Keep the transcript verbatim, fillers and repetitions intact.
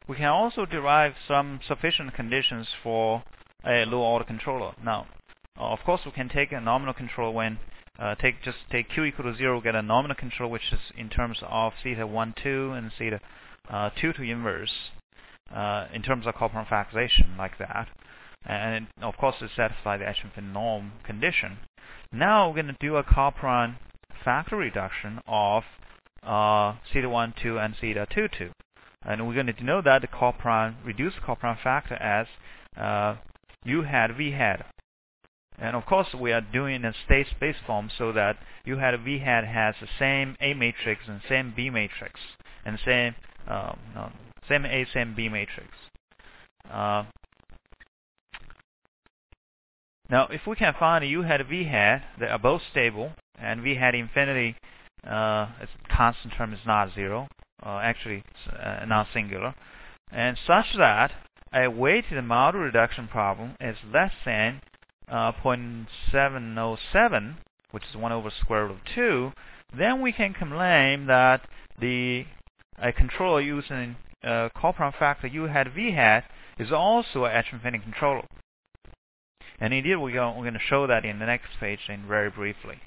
we can also derive some sufficient conditions for a low order controller. Now, uh, of course, we can take a nominal control when uh, take just take q equal to zero, get a nominal control which is in terms of theta one two and theta uh, two to inverse uh, in terms of Copeland factorization like that, and it, of course it satisfies the H infinity norm condition. Now we're going to do a Copeland factor reduction of uh, theta one two and theta two two. And we're going to denote that the Copeland reduced Copeland factor as uh, U hat V hat. And of course, we are doing in a state space form so that U hat V hat has the same A matrix and same B matrix and same uh, no, same A same B matrix. Uh, now, if we can find U hat V hat, they are both stable, and V hat infinity, uh, its constant term is not zero. Uh, actually, uh, non-singular, and such that a weighted model reduction problem is less than uh, zero point seven zero seven, which is one over square root of two, then we can claim that the a controller using uh, Copeland factor U hat V hat is also a H infinity controller. And indeed, we're going, we're going to show that in the next page, and very briefly.